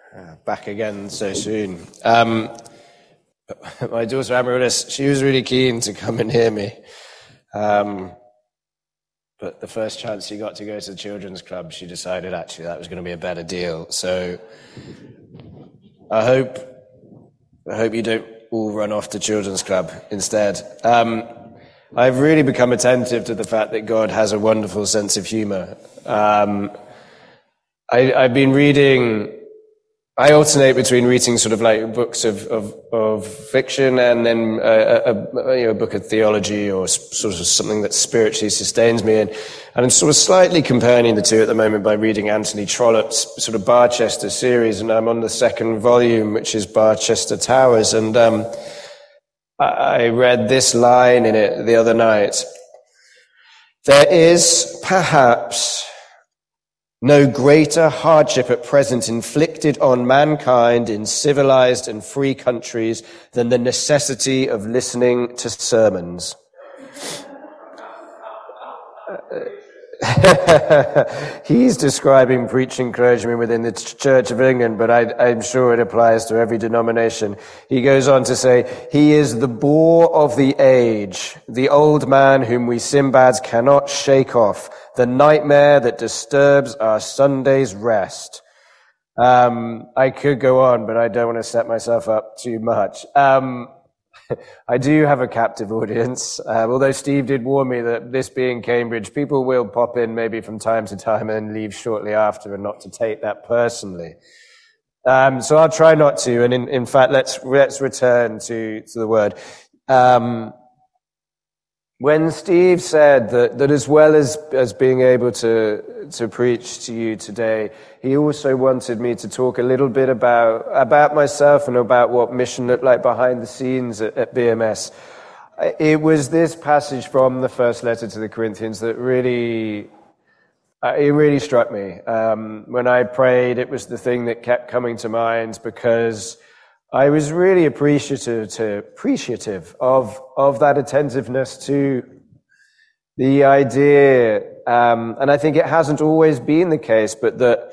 Back again so soon. My daughter Amaryllis, she was really keen to come and hear me. But the first chance she got to go to the children's club, she decided actually that was going to be a better deal. So I hope you don't all run off to children's club instead. I've really become attentive to the fact that God has a wonderful sense of humor. I've been reading. I alternate between reading sort of like books of fiction and then a book of theology or sort of something that spiritually sustains me. And I'm sort of slightly comparing the two at the moment by reading Anthony Trollope's sort of Barchester series, and I'm on the second volume, which is Barchester Towers. And I read this line in it the other night. There is perhaps no greater hardship at present inflicted on mankind in civilized and free countries than the necessity of listening to sermons. He's describing preaching clergymen within the Church of England, but I'm sure it applies to every denomination. He goes on to say, he is the bore of the age, the old man whom we Simbads cannot shake off, the nightmare that disturbs our Sunday's rest. I could go on, but I don't want to set myself up too much. I do have a captive audience, although Steve did warn me that this being Cambridge, people will pop in maybe from time to time and leave shortly after, and not to take that personally. So I'll try not to, and in fact, let's return to the word. When Steve said that as well as being able to preach to you today, he also wanted me to talk a little bit about myself and about what mission looked like behind the scenes at BMS. It was this passage from the first letter to the Corinthians that really struck me. When I prayed, it was the thing that kept coming to mind, because I was really appreciative of that attentiveness to the idea, and I think it hasn't always been the case, but that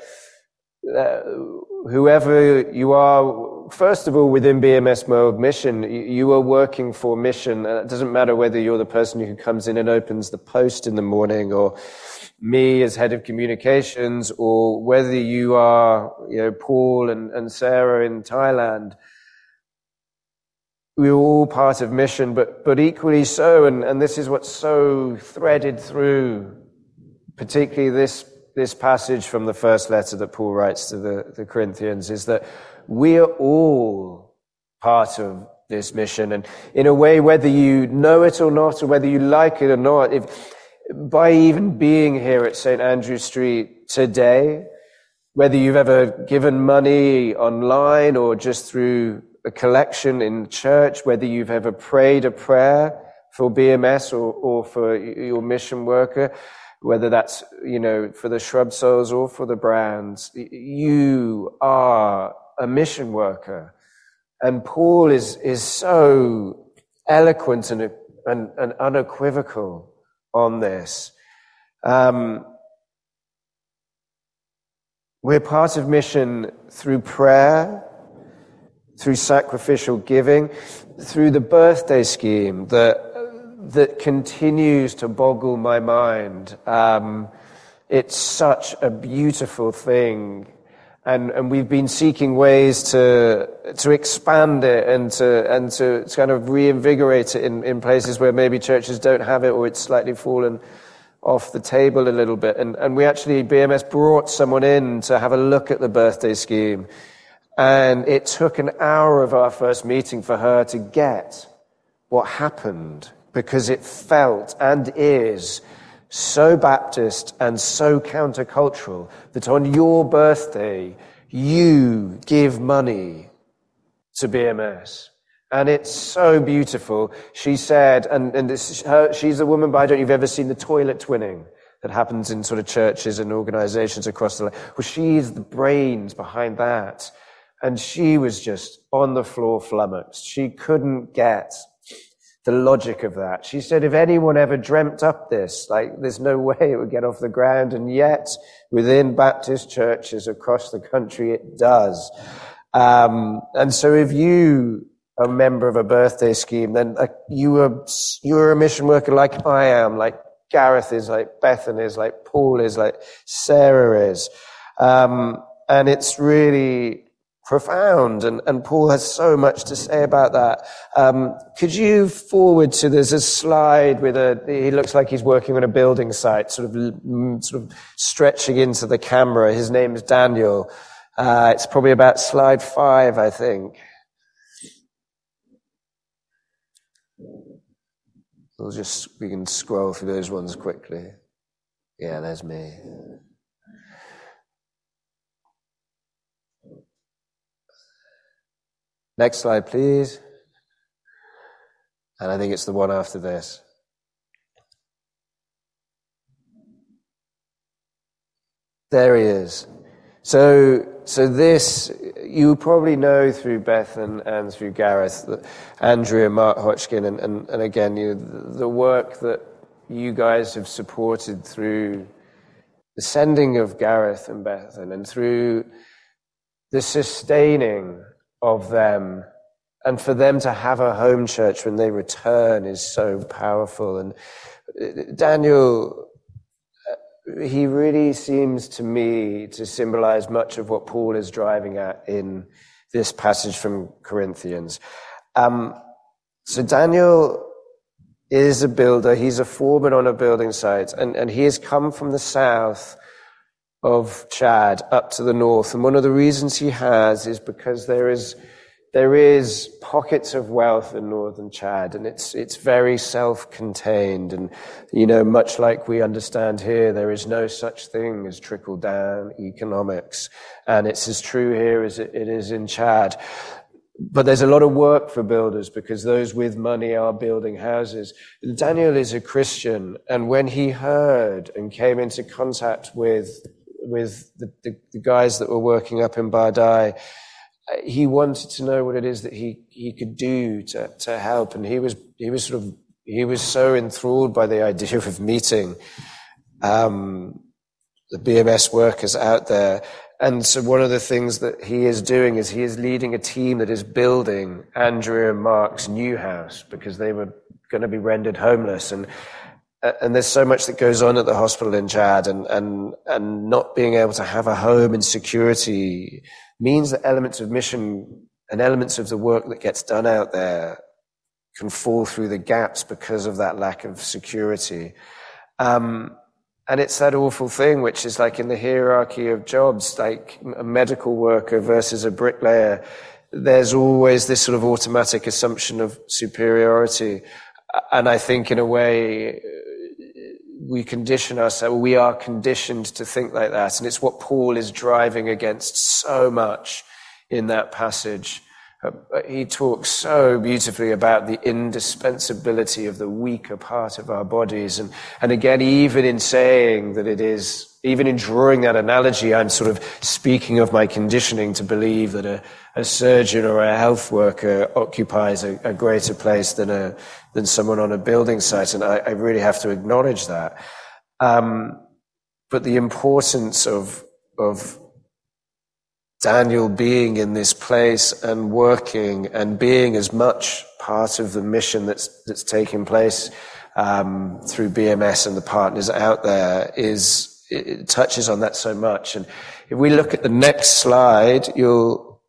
whoever you are, first of all, within BMS World Mission, you are working for mission. It doesn't matter whether you're the person who comes in and opens the post in the morning, or me as head of communications, or whether you are, Paul and Sarah in Thailand. We're all part of mission, but equally so, and this is what's so threaded through, particularly this passage from the first letter that Paul writes to the Corinthians, is that we're all part of this mission. And in a way, whether you know it or not, or whether you like it or not, by even being here at St. Andrew Street today, whether you've ever given money online or just through a collection in church, whether you've ever prayed a prayer for BMS or for your mission worker, whether that's, for the Shrub Souls or for the Brands, you are a mission worker. And Paul is so eloquent and unequivocal on this. We're part of mission through prayer, through sacrificial giving, through the birthday scheme that continues to boggle my mind. It's such a beautiful thing, and we've been seeking ways to expand it and to kind of reinvigorate it in places where maybe churches don't have it, or it's slightly fallen off the table a little bit. And we actually, BMS brought someone in to have a look at the birthday scheme. And it took an hour of our first meeting for her to get what happened, because it felt and is so Baptist and so countercultural that on your birthday, you give money to BMS. And it's so beautiful. She said, and she's a woman, but I don't know if you've ever seen the toilet twinning that happens in sort of churches and organizations across the land. Well, she's the brains behind that. And she was just on the floor flummoxed. She couldn't get the logic of that. She said, if anyone ever dreamt up this, like, there's no way it would get off the ground, and yet within Baptist churches across the country it does. And so if you are a member of a birthday scheme, then you are a mission worker like I am, like Gareth is, like Bethan is, like Paul is, like Sarah is. And it's really profound, and Paul has so much to say about that. Could you forward to, there's a slide with he looks like he's working on a building site, sort of stretching into the camera. His name's Daniel. It's probably about slide 5, I think. We can scroll through those ones quickly. Yeah, there's me. Next slide, please. And I think it's the one after this. There he is. So this, you probably know through Beth and through Gareth, Andrew and Mark Hodgkin, and again, the work that you guys have supported through the sending of Gareth and Bethan, and through the sustaining of them, and for them to have a home church when they return is so powerful. And Daniel, he really seems to me to symbolize much of what Paul is driving at in this passage from Corinthians. So Daniel is a builder. He's a foreman on a building site, and he has come from the south of Chad up to the north. And one of the reasons he has is because there is pockets of wealth in northern Chad, and it's very self-contained. And, much like we understand here, there is no such thing as trickle-down economics. And it's as true here as it is in Chad. But there's a lot of work for builders, because those with money are building houses. Daniel is a Christian, and when he heard and came into contact with the guys that were working up in Bardai, he wanted to know what it is that he could do to help. And he was so enthralled by the idea of meeting the BMS workers out there. And so one of the things that he is doing is he is leading a team that is building Andrew and Mark's new house, because they were going to be rendered homeless. And there's so much that goes on at the hospital in Chad, and not being able to have a home and security means that elements of mission and elements of the work that gets done out there can fall through the gaps because of that lack of security. And it's that awful thing, which is like in the hierarchy of jobs, like a medical worker versus a bricklayer, there's always this sort of automatic assumption of superiority. And I think in a way, we condition ourselves, we are conditioned to think like that. And it's what Paul is driving against so much in that passage. He talks so beautifully about the indispensability of the weaker part of our bodies. And again, even in saying that it is, even in drawing that analogy, I'm sort of speaking of my conditioning to believe that a surgeon or a health worker occupies a greater place than someone on a building site. And I really have to acknowledge that. But the importance of Daniel being in this place and working and being as much part of the mission that's taking place through BMS and the partners out there it touches on that so much. And if we look at the next slide, you'll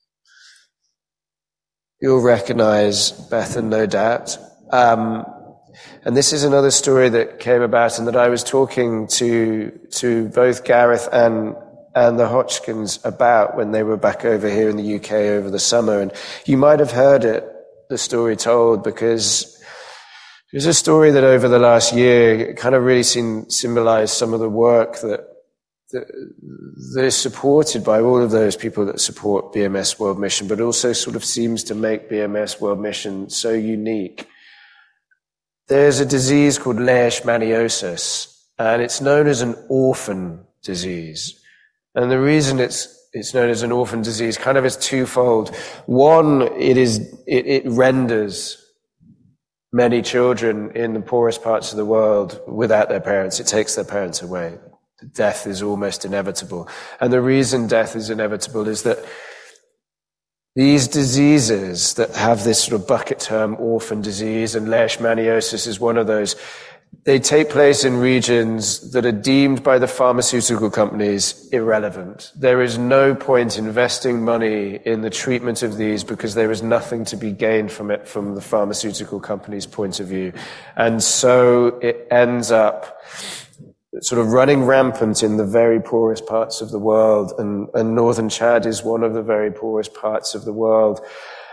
recognize Bethan, no doubt. And this is another story that came about and that I was talking to both Gareth and the Hodgkins about when they were back over here in the UK over the summer. And you might have heard the story told, because it was a story that over the last year kind of really symbolized some of the work that is supported by all of those people that support BMS World Mission, but also sort of seems to make BMS World Mission so unique. There's a disease called leishmaniosis, and it's known as an orphan disease. And the reason it's known as an orphan disease kind of is twofold. One, it renders many children in the poorest parts of the world without their parents. It takes their parents away. Death is almost inevitable. And the reason death is inevitable is that these diseases that have this sort of bucket term, orphan disease, and leishmaniosis is one of those, they take place in regions that are deemed by the pharmaceutical companies irrelevant. There is no point investing money in the treatment of these because there is nothing to be gained from it from the pharmaceutical company's point of view. And so it ends up sort of running rampant in the very poorest parts of the world, and northern Chad is one of the very poorest parts of the world.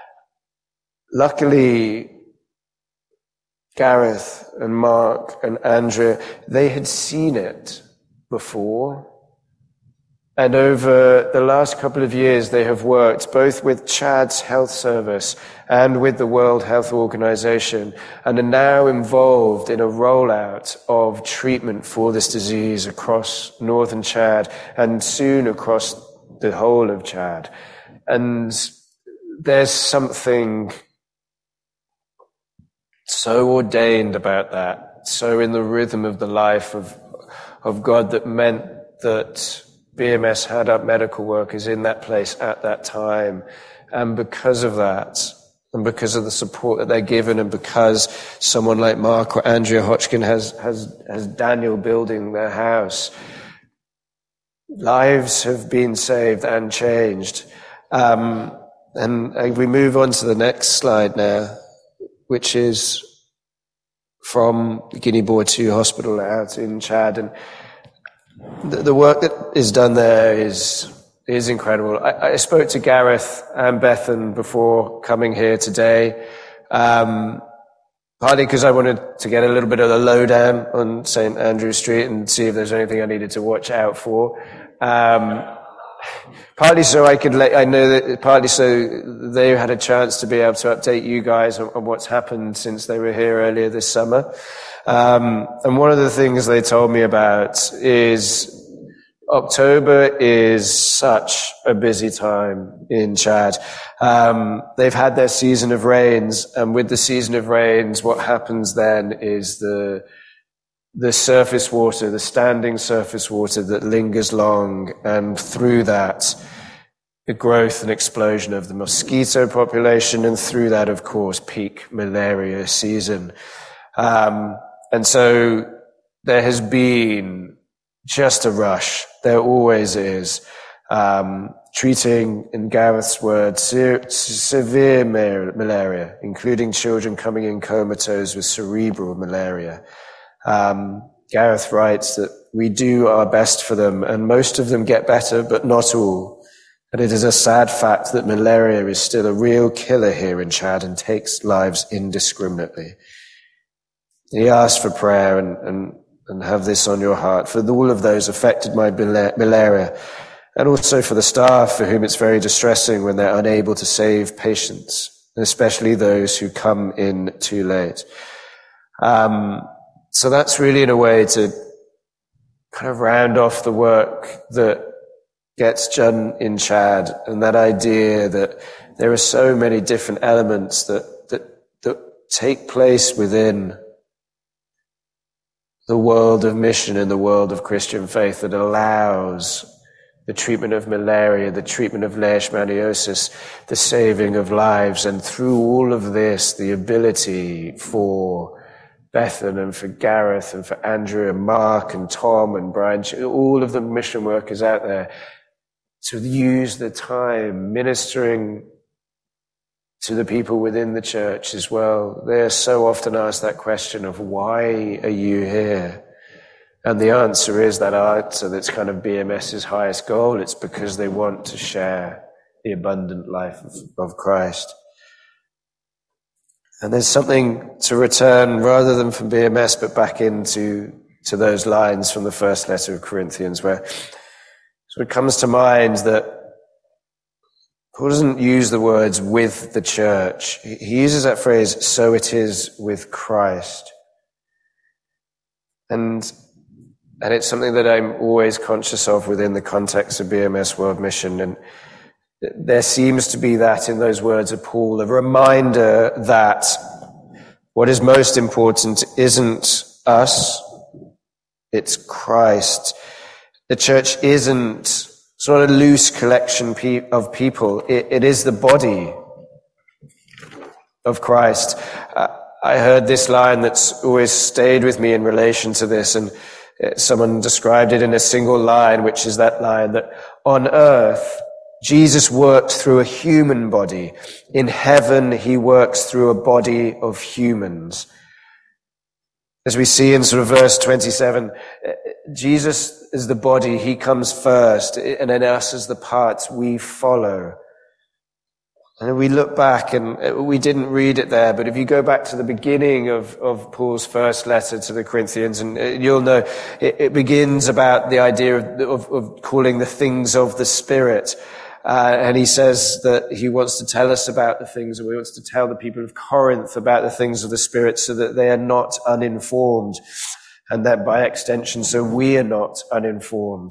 Luckily, Gareth and Mark and Andrea, they had seen it before. And over the last couple of years, they have worked both with Chad's health service and with the World Health Organization, and are now involved in a rollout of treatment for this disease across northern Chad and soon across the whole of Chad. And there's something so ordained about that, so in the rhythm of the life of God, that meant that BMS had up medical workers in that place at that time. And because of that, and because of the support that they're given, and because someone like Mark or Andrea Hodgkin has Daniel building their house, lives have been saved and changed. And we move on to the next slide now, which is from Guinea-Boer 2 Hospital out in Chad. And the work that is done there is incredible. I spoke to Gareth and Bethan before coming here today, partly because I wanted to get a little bit of the lowdown on St. Andrew Street and see if there's anything I needed to watch out for. Partly so partly so they had a chance to be able to update you guys on what's happened since they were here earlier this summer. And one of the things they told me about is October is such a busy time in Chad. They've had their season of rains, and with the season of rains, what happens then is the surface water, the standing surface water that lingers long, and through that, the growth and explosion of the mosquito population, and through that, of course, peak malaria season. And so there has been just a rush. There always is. Treating, in Gareth's words, severe malaria, including children coming in comatose with cerebral malaria. Gareth writes that we do our best for them, and most of them get better, but not all. And it is a sad fact that malaria is still a real killer here in Chad and takes lives indiscriminately. He asked for prayer and have this on your heart for all of those affected by malaria, and also for the staff for whom it's very distressing when they're unable to save patients, and especially those who come in too late. So that's really, in a way, to kind of round off the work that gets done in Chad, and that idea that there are so many different elements that take place within the world of mission and the world of Christian faith that allows the treatment of malaria, the treatment of leishmaniosis, the saving of lives, and through all of this, the ability for Bethan and for Gareth and for Andrew and Mark and Tom and Brian, all of the mission workers out there, to use the time ministering to the people within the church as well. They're so often asked that question of, why are you here? And the answer is that answer that's kind of BMS's highest goal. It's because they want to share the abundant life of Christ. And there's something to return, rather than from BMS, but back into those lines from the first letter of Corinthians, where so it comes to mind that Paul doesn't use the words with the church. He uses that phrase, so it is with Christ. And it's something that I'm always conscious of within the context of BMS World Mission. And there seems to be that in those words of Paul, a reminder that What is most important isn't us, it's Christ. The church it's not a loose collection of people. It is the body of Christ. I heard this line that's always stayed with me in relation to this, and someone described it in a single line, which is that line that on earth, Jesus worked through a human body. In heaven, he works through a body of humans. As we see in sort of verse 27, Jesus is the body, he comes first, and then us as the parts, we follow. And we look back, and we didn't read it there, but if you go back to the beginning of Paul's first letter to the Corinthians, and you'll know it begins about the idea of calling the things of the Spirit. And he says that he wants to tell us about the things, or he wants to tell the people of Corinth about the things of the Spirit so that they are not uninformed, and that by extension, so we are not uninformed.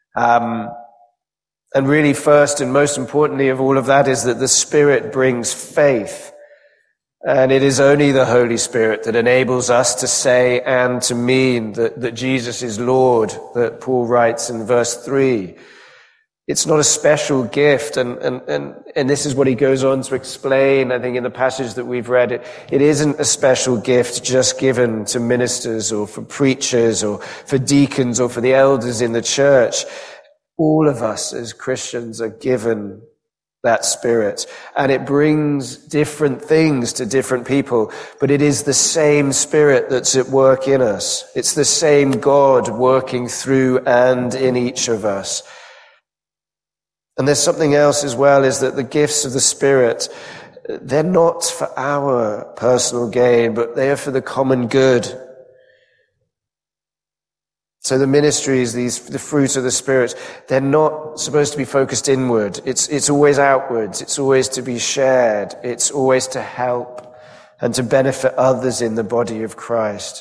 And really first and most importantly of all of that is that the Spirit brings faith. And it is only the Holy Spirit that enables us to say and to mean that Jesus is Lord, that Paul writes in verse 3. It's not a special gift, and this is what he goes on to explain, I think, in the passage that we've read. It isn't a special gift just given to ministers or for preachers or for deacons or for the elders in the church. All of us as Christians are given that Spirit, and it brings different things to different people, but it is the same Spirit that's at work in us. It's the same God working through and in each of us. And there's something else as well, is that the gifts of the Spirit, they're not for our personal gain, but they are for the common good. So the ministries, the fruit of the Spirit, they're not supposed to be focused inward. It's always outwards. It's always to be shared. It's always to help and to benefit others in the body of Christ.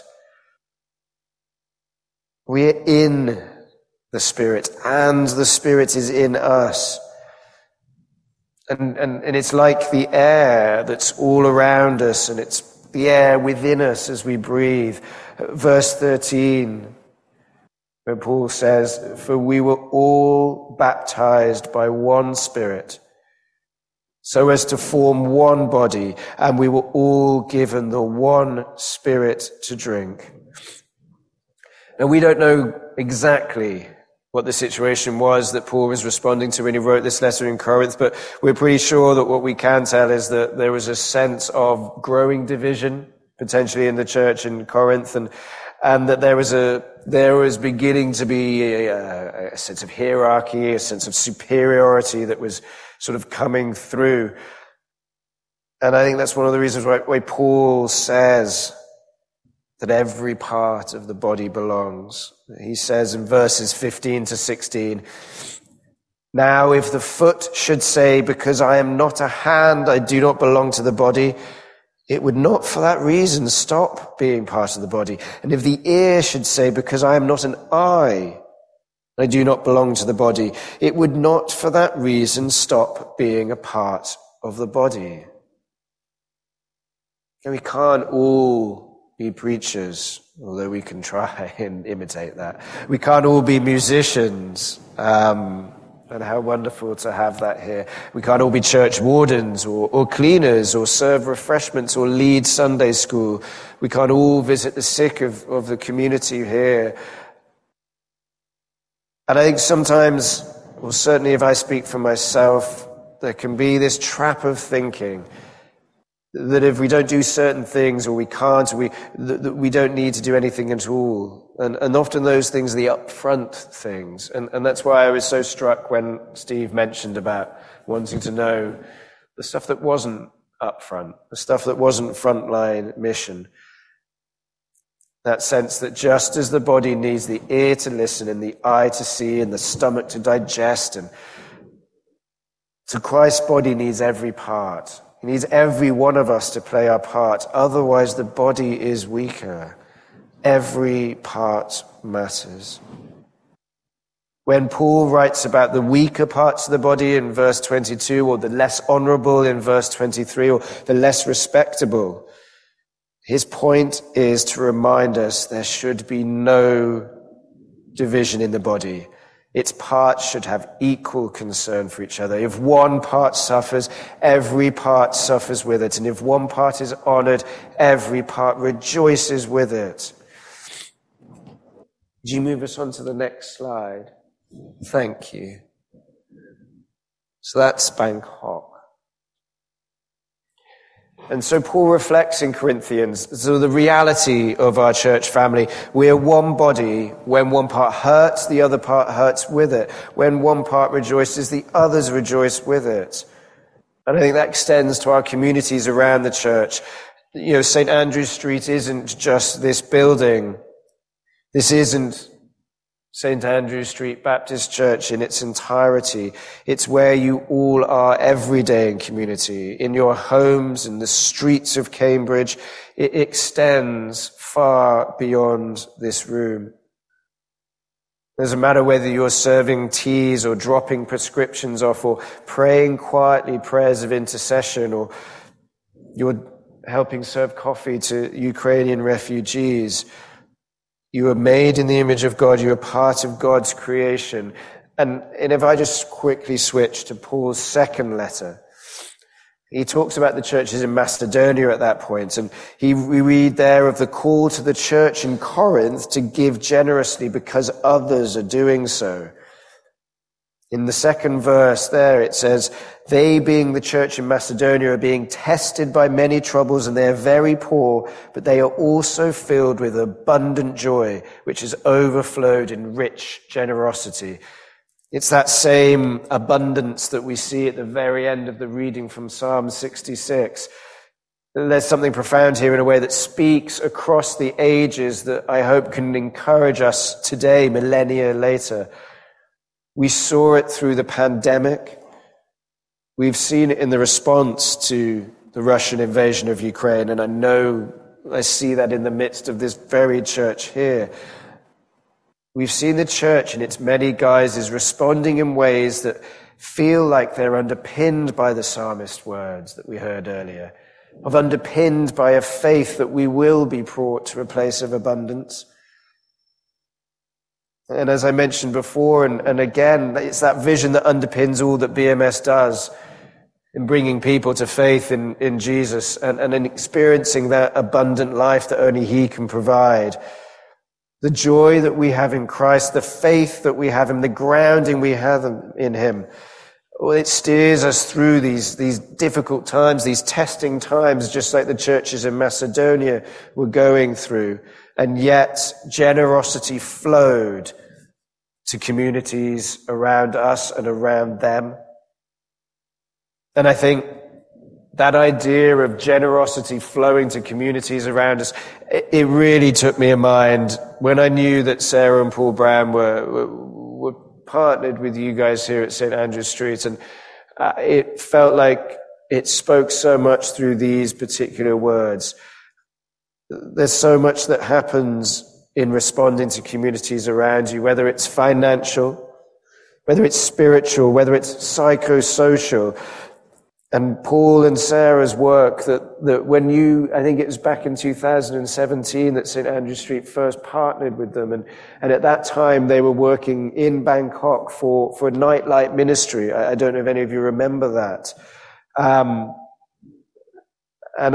We're in the Spirit, and the Spirit is in us. And it's like the air that's all around us, and it's the air within us as we breathe. Verse 13, where Paul says, "For we were all baptized by one Spirit, so as to form one body, and we were all given the one Spirit to drink." Now, we don't know exactly what the situation was that Paul was responding to when he wrote this letter in Corinth, but we're pretty sure that what we can tell is that there was a sense of growing division, potentially in the church in Corinth, and that there was beginning to be a sense of hierarchy, a sense of superiority that was sort of coming through. And I think that's one of the reasons why Paul says that every part of the body belongs. He says in verses 15 to 16, "Now if the foot should say, 'Because I am not a hand, I do not belong to the body,' it would not for that reason stop being part of the body. And if the ear should say, 'Because I am not an eye, I do not belong to the body,' it would not for that reason stop being a part of the body." And we can't all be preachers, although we can try and imitate that. We can't all be musicians, and how wonderful to have that here. We can't all be church wardens or cleaners or serve refreshments or lead Sunday school. We can't all visit the sick of the community here. And I think sometimes, or certainly if I speak for myself, there can be this trap of thinking that if we don't do certain things, or we can't, that we don't need to do anything at all. And often those things are the upfront things. And that's why I was so struck when Steve mentioned about wanting to know the stuff that wasn't upfront, the stuff that wasn't frontline mission. That sense that just as the body needs the ear to listen and the eye to see and the stomach to digest, and so Christ's body needs every part. He needs every one of us to play our part. Otherwise, the body is weaker. Every part matters. When Paul writes about the weaker parts of the body in verse 22, or the less honorable in verse 23, or the less respectable, His point is to remind us there should be no division in the body. Its parts should have equal concern for each other. If one part suffers, every part suffers with it. And if one part is honored, every part rejoices with it. Would you move us on to the next slide? Thank you. So that's Bangkok. And so Paul reflects in Corinthians, so the reality of our church family. We are one body. When one part hurts, the other part hurts with it. When one part rejoices, the others rejoice with it. And I think that extends to our communities around the church. You know, St. Andrew's Street isn't just this building. This isn't St. Andrew Street Baptist Church in its entirety. It's where you all are every day in community, in your homes, in the streets of Cambridge. It extends far beyond this room. It doesn't matter whether you're serving teas or dropping prescriptions off or praying quietly prayers of intercession, or you're helping serve coffee to Ukrainian refugees. You are made in the image of God. You are part of God's creation. And if I just quickly switch to Paul's second letter, he talks about the churches in Macedonia at that point. And we read there of the call to the church in Corinth to give generously because others are doing so. In the second verse there, it says, they being the church in Macedonia are being tested by many troubles, and they are very poor, but they are also filled with abundant joy, which has overflowed in rich generosity. It's that same abundance that we see at the very end of the reading from Psalm 66. There's something profound here in a way that speaks across the ages that I hope can encourage us today, millennia later. We saw it through the pandemic. We've seen it in the response to the Russian invasion of Ukraine, and I see that in the midst of this very church here. We've seen the church in its many guises responding in ways that feel like they're underpinned by the psalmist words that we heard earlier, of underpinned by a faith that we will be brought to a place of abundance. And as I mentioned before, and again, it's that vision that underpins all that BMS does in bringing people to faith in Jesus and in experiencing that abundant life that only He can provide. The joy that we have in Christ, the faith that we have in, the grounding we have in Him. Well, it steers us through these difficult times, these testing times, just like the churches in Macedonia were going through. And yet generosity flowed to communities around us and around them. And I think that idea of generosity flowing to communities around us, it really took me in mind when I knew that Sarah and Paul Brown were partnered with you guys here at St. Andrew's Street. And it felt like it spoke so much through these particular words. There's so much that happens in responding to communities around you, whether it's financial, whether it's spiritual, whether it's psychosocial. And Paul and Sarah's work that when I think it was back in 2017 that St. Andrew Street first partnered with them. And at that time they were working in Bangkok for a nightlight ministry. I don't know if any of you remember that. And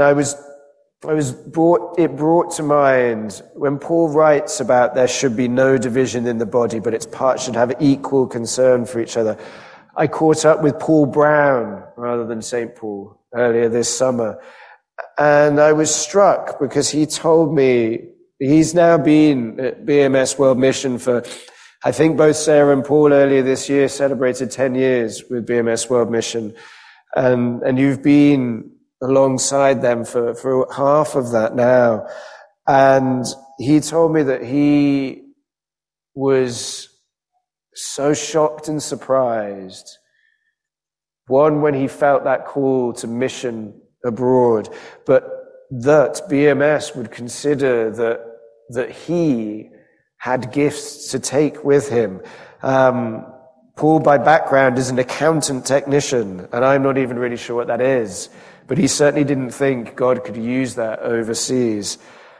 it brought to mind when Paul writes about there should be no division in the body, but its parts should have equal concern for each other. I caught up with Paul Brown rather than St. Paul earlier this summer, and I was struck because he told me he's now been at BMS World Mission for, I think both Sarah and Paul earlier this year celebrated 10 years with BMS World Mission, and you've been alongside them for half of that now. And he told me that he was so shocked and surprised. One, when he felt that call to mission abroad, but that BMS would consider that he had gifts to take with him. Paul, by background, is an accountant technician, and I'm not even really sure what that is. But he certainly didn't think God could use that overseas.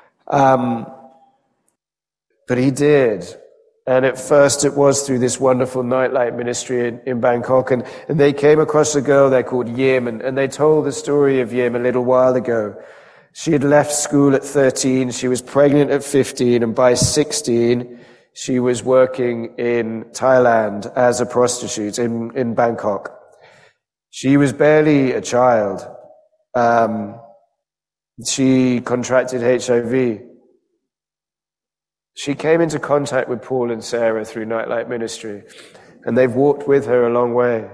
But he did. And at first it was through this wonderful nightlight ministry in Bangkok. And they came across a girl there called Yim. And they told the story of Yim a little while ago. She had left school at 13. She was pregnant at 15. And by 16, she was working in Thailand as a prostitute in Bangkok. She was barely a child. She contracted HIV. She came into contact with Paul and Sarah through Nightlight Ministry, and they've walked with her a long way.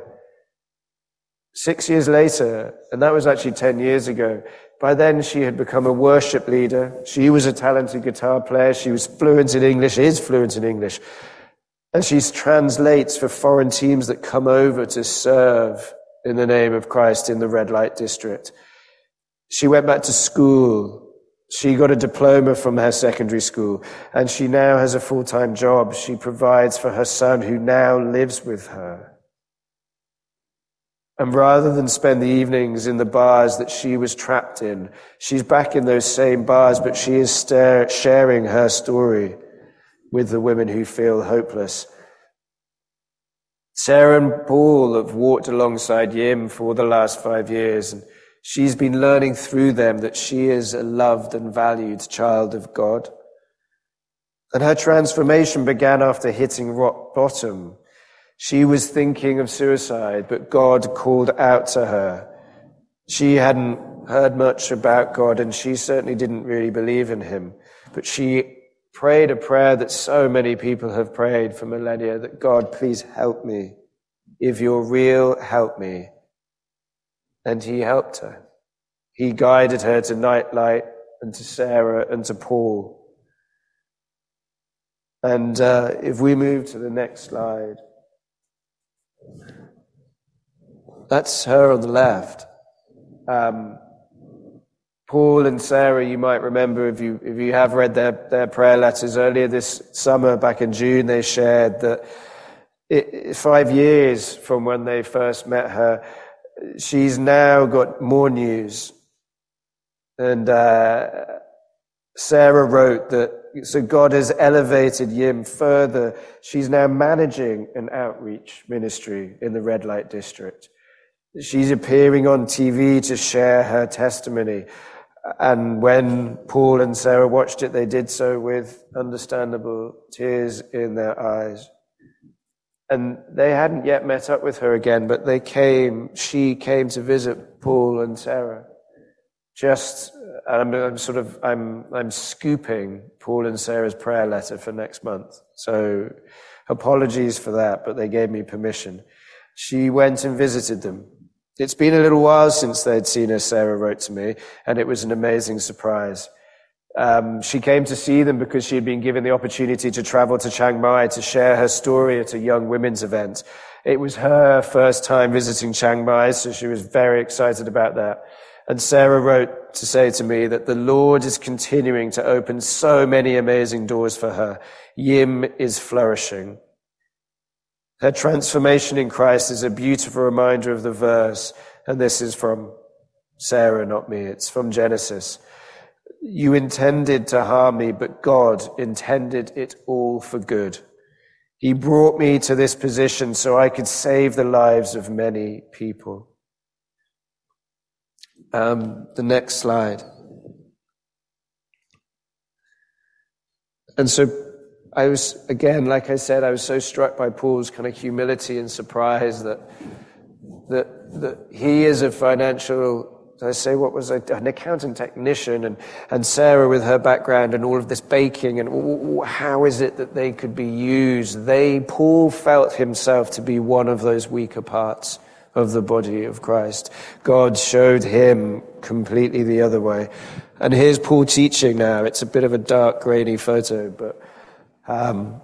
6 years later, and that was actually 10 years ago, by then she had become a worship leader. She was a talented guitar player. She was fluent in English, is fluent in English. And she translates for foreign teams that come over to serve in the name of Christ in the red light district. She went back to school. She got a diploma from her secondary school, and she now has a full-time job. She provides for her son, who now lives with her. And rather than spend the evenings in the bars that she was trapped in, she's back in those same bars, but she is sharing her story with the women who feel hopeless. Sarah and Paul have walked alongside Yim for the last 5 years, and she's been learning through them that she is a loved and valued child of God. And her transformation began after hitting rock bottom. She was thinking of suicide, but God called out to her. She hadn't heard much about God, and she certainly didn't really believe in him. But she prayed a prayer that so many people have prayed for millennia, that God, please help me. If you're real, help me. And he helped her. He guided her to Nightlight and to Sarah and to Paul. And if we move to the next slide, that's her on the left. Paul and Sarah, you might remember if you have read their prayer letters earlier this summer, back in June, they shared that 5 years from when they first met her, she's now got more news. And Sarah wrote that, so God has elevated Yim further. She's now managing an outreach ministry in the red light district. She's appearing on TV to share her testimony. And when Paul and Sarah watched it, they did so with understandable tears in their eyes. And they hadn't yet met up with her again, but she came to visit Paul and Sarah. I'm scooping Paul and Sarah's prayer letter for next month. So apologies for that, but they gave me permission. She went and visited them. It's been a little while since they'd seen her, Sarah wrote to me, and it was an amazing surprise. She came to see them because she had been given the opportunity to travel to Chiang Mai to share her story at a young women's event. It was her first time visiting Chiang Mai, so she was very excited about that. And Sarah wrote to say to me that the Lord is continuing to open so many amazing doors for her. Yim is flourishing. Her transformation in Christ is a beautiful reminder of the verse, and this is from Sarah, not me. It's from Genesis. You intended to harm me, but God intended it all for good. He brought me to this position so I could save the lives of many people. The next slide. And so I was, again, like I said, I was so struck by Paul's kind of humility and surprise that he is a financial, an accountant technician, and Sarah with her background and all of this baking, and how is it that they could be used? Paul felt himself to be one of those weaker parts of the body of Christ. God showed him completely the other way. And here's Paul teaching now. It's a bit of a dark, grainy photo, but and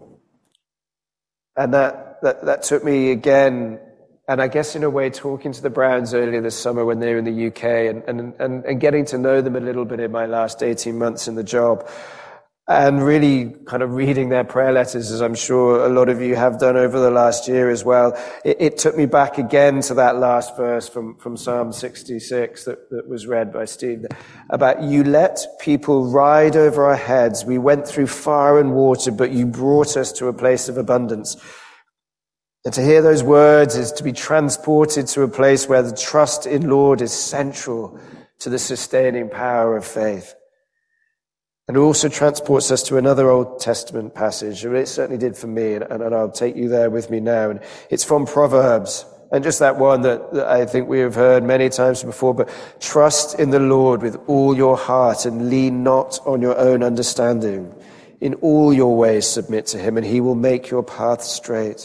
that took me again, and I guess in a way talking to the Browns earlier this summer when they were in the UK and getting to know them a little bit in my last 18 months in the job. and really kind of reading their prayer letters, as I'm sure a lot of you have done over the last year as well, it took me back again to that last verse from Psalm 66 that was read by Steve, about you let people ride over our heads. We went through fire and water, but you brought us to a place of abundance. And to hear those words is to be transported to a place where the trust in Lord is central to the sustaining power of faith. And it also transports us to another Old Testament passage. It certainly did for me, and I'll take you there with me now. And it's from Proverbs, and just that one that I think we have heard many times before, but trust in the Lord with all your heart and lean not on your own understanding. In all your ways submit to him, and he will make your path straight.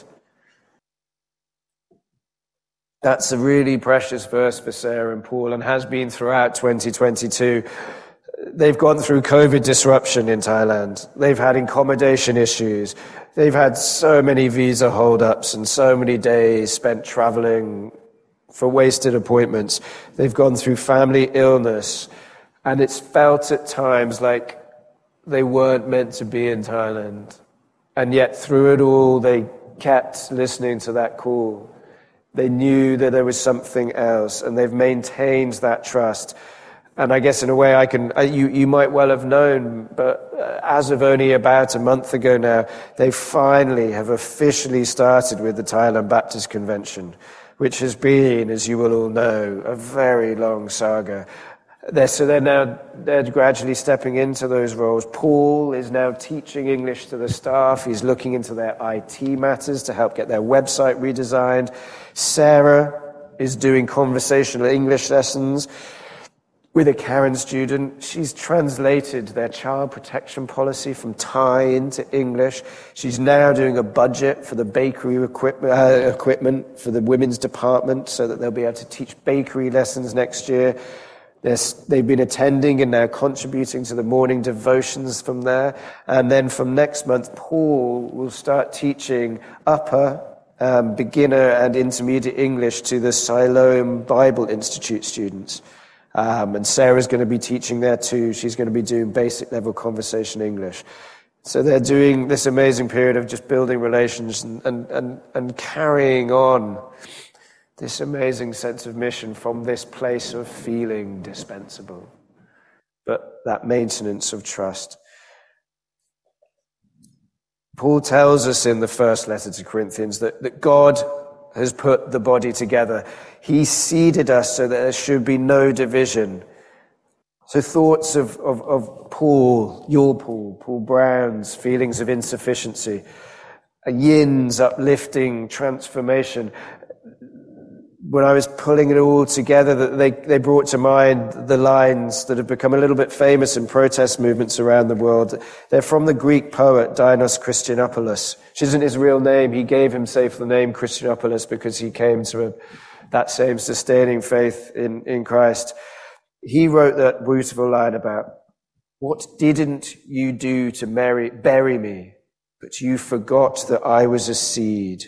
That's a really precious verse for Sarah and Paul, and has been throughout 2022. They've gone through COVID disruption in Thailand. They've had accommodation issues. They've had so many visa holdups and so many days spent traveling for wasted appointments. They've gone through family illness, and it's felt at times like they weren't meant to be in Thailand. And yet through it all, they kept listening to that call. They knew that there was something else, and they've maintained that trust. And I guess in a way you might well have known, but as of only about a month ago now, they finally have officially started with the Thailand Baptist Convention, which has been, as you will all know, a very long saga. They're gradually stepping into those roles. Paul is now teaching English to the staff. He's looking into their IT matters to help get their website redesigned. Sarah is doing conversational English lessons with a Karen student. She's translated their child protection policy from Thai into English. She's now doing a budget for the bakery equipment for the women's department so that they'll be able to teach bakery lessons next year. They've been attending and now contributing to the morning devotions from there. And then from next month, Paul will start teaching upper, beginner and intermediate English to the Siloam Bible Institute students. And Sarah's going to be teaching there too. She's going to be doing basic level conversation English. So they're doing this amazing period of just building relations and carrying on this amazing sense of mission from this place of feeling dispensable, but that maintenance of trust. Paul tells us in the first letter to Corinthians that God has put the body together. He seeded us so that there should be no division. So thoughts of Paul, your Paul Brown's feelings of insufficiency, Yin's uplifting transformation. When I was pulling it all together, they brought to mind the lines that have become a little bit famous in protest movements around the world. They're from the Greek poet Dinos Christianopoulos, which isn't his real name. He gave himself the name Christianopoulos because he came to that same sustaining faith in Christ. He wrote that beautiful line about, "What didn't you do to bury me, but you forgot that I was a seed."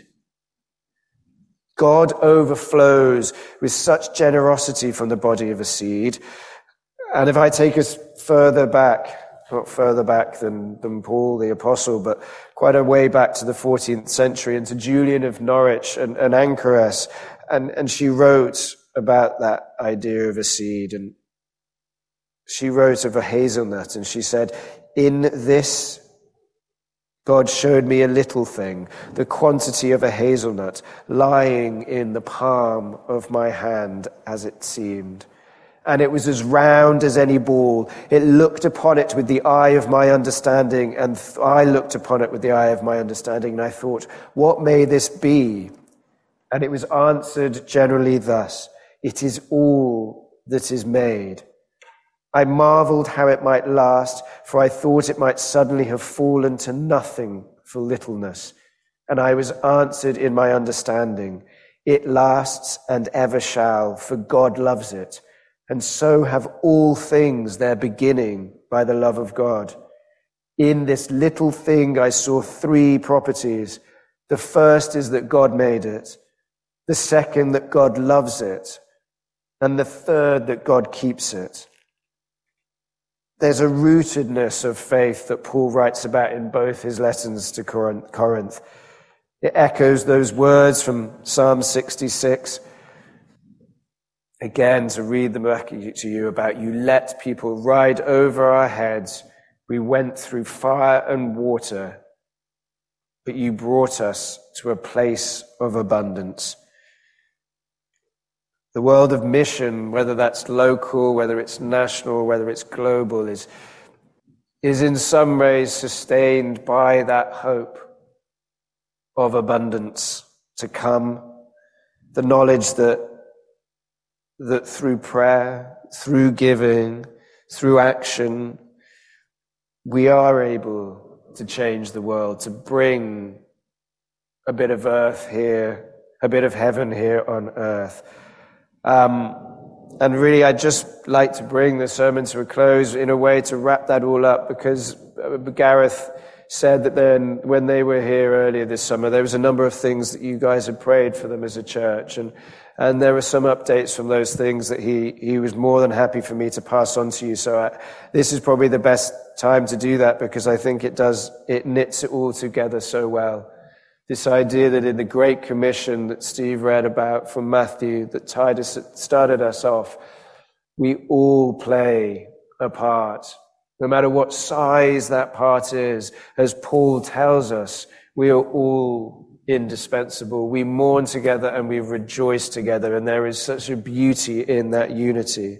God overflows with such generosity from the body of a seed. And if I take us further back, not further back than Paul the Apostle, but quite a way back to the 14th century, and to Julian of Norwich, an anchoress, and she wrote about that idea of a seed, and she wrote of a hazelnut, and she said, "In this God showed me a little thing, the quantity of a hazelnut, lying in the palm of my hand as it seemed. And it was as round as any ball. It looked upon it with the eye of my understanding, and I looked upon it with the eye of my understanding, and I thought, what may this be? And it was answered generally thus, it is all that is made. I marveled how it might last, for I thought it might suddenly have fallen to nothing for littleness. And I was answered in my understanding, it lasts and ever shall, for God loves it. And so have all things their beginning by the love of God. In this little thing I saw three properties. The first is that God made it. The second, that God loves it. And the third, that God keeps it. there's a rootedness of faith that Paul writes about in both his letters to Corinth. It echoes those words from Psalm 66. Again, to read them back to you about, you let people ride over our heads. We went through fire and water, but you brought us to a place of abundance. The world of mission, whether that's local, whether it's national, whether it's global, is in some ways sustained by that hope of abundance to come. The knowledge that through prayer, through giving, through action, we are able to change the world, to bring a bit of earth here, a bit of heaven here on earth. And really, I'd just like to bring the sermon to a close in a way to wrap that all up, because Gareth said that then when they were here earlier this summer, there was a number of things that you guys had prayed for them as a church. And there were some updates from those things that he was more than happy for me to pass on to you. So this is probably the best time to do that, because I think it knits it all together so well. This idea that in the Great Commission that Steve read about from Matthew, that started us off, we all play a part. No matter what size that part is, as Paul tells us, we are all indispensable. We mourn together and we rejoice together, and there is such a beauty in that unity.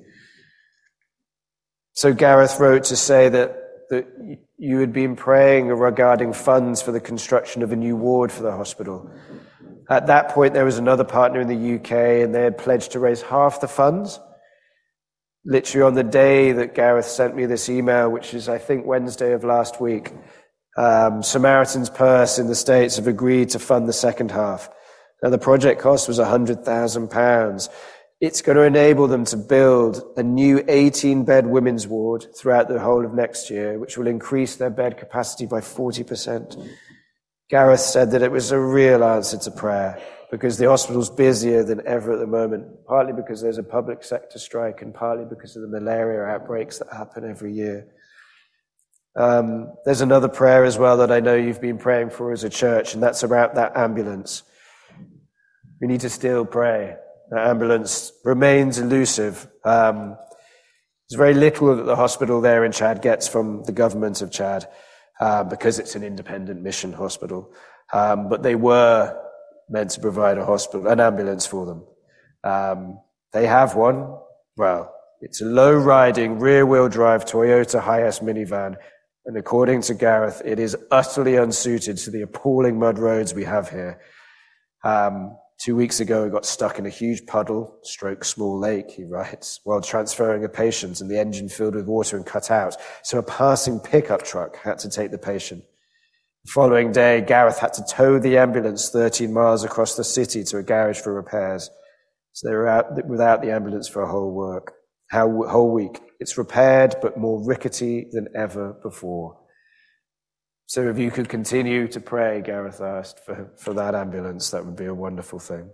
So Gareth wrote to say that you had been praying regarding funds for the construction of a new ward for the hospital. At that point, there was another partner in the UK, and they had pledged to raise half the funds. Literally on the day that Gareth sent me this email, which is, I think, Wednesday of last week, Samaritan's Purse in the States have agreed to fund the second half. Now, the project cost was £100,000. It's going to enable them to build a new 18-bed women's ward throughout the whole of next year, which will increase their bed capacity by 40%. Gareth said that it was a real answer to prayer, because the hospital's busier than ever at the moment, partly because there's a public sector strike and partly because of the malaria outbreaks that happen every year. There's another prayer as well that I know you've been praying for as a church, and that's about that ambulance. We need to still pray. The ambulance remains elusive. There's very little that the hospital there in Chad gets from the government of Chad, because it's an independent mission hospital. But they were meant to provide an ambulance for them. They have one. Well, it's a low-riding, rear-wheel drive Toyota Hiace minivan. And according to Gareth, it is utterly unsuited to the appalling mud roads we have here. 2 weeks ago, it got stuck in a huge puddle, small lake, he writes, while transferring a patient, and the engine filled with water and cut out. So a passing pickup truck had to take the patient. The following day, Gareth had to tow the ambulance 13 miles across the city to a garage for repairs. So they were out without the ambulance for a whole week. It's repaired, but more rickety than ever before. So if you could continue to pray, Gareth asked, for that ambulance, that would be a wonderful thing.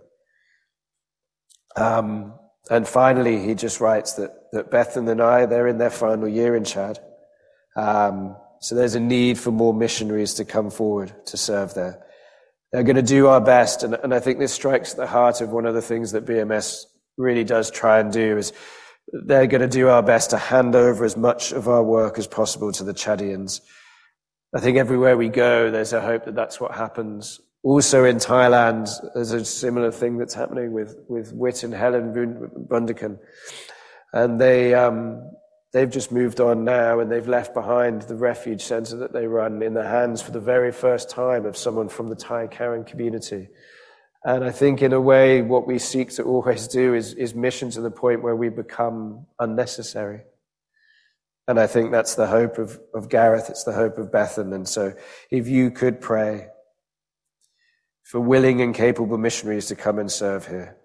And finally, he just writes that Bethan and I, they're in their final year in Chad. So there's a need for more missionaries to come forward to serve there. They're going to do our best, and I think this strikes at the heart of one of the things that BMS really does try and do, is they're going to do our best to hand over as much of our work as possible to the Chadians. I think everywhere we go, there's a hope that that's what happens. Also in Thailand, there's a similar thing that's happening with Whit and Helen Bundakan. And they've just moved on now, and they've left behind the refuge center that they run in the hands for the very first time of someone from the Thai Karen community. And I think in a way, what we seek to always do is mission to the point where we become unnecessary. And I think that's the hope of Gareth, it's the hope of Bethan. And so if you could pray for willing and capable missionaries to come and serve here.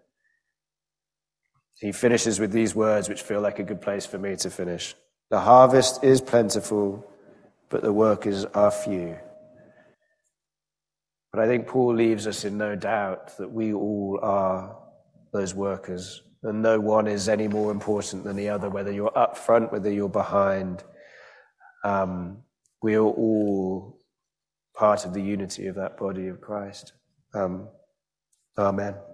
He finishes with these words, which feel like a good place for me to finish. The harvest is plentiful, but the workers are few. But I think Paul leaves us in no doubt that we all are those workers, and no one is any more important than the other, whether you're up front, whether you're behind. we are all part of the unity of that body of Christ. Amen.